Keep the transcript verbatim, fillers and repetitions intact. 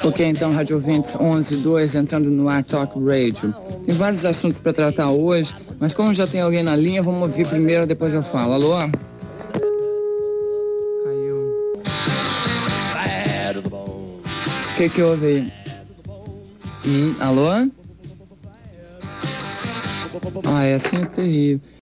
Ok, então, Rádio Ouvintes onze dois, entrando no ar Talk Radio. Tem vários assuntos para tratar hoje, mas como já tem alguém na linha, vamos ouvir primeiro, depois eu falo. Alô? Caiu. O que que houve aí? Hum, alô? Ah, é assim é terrível.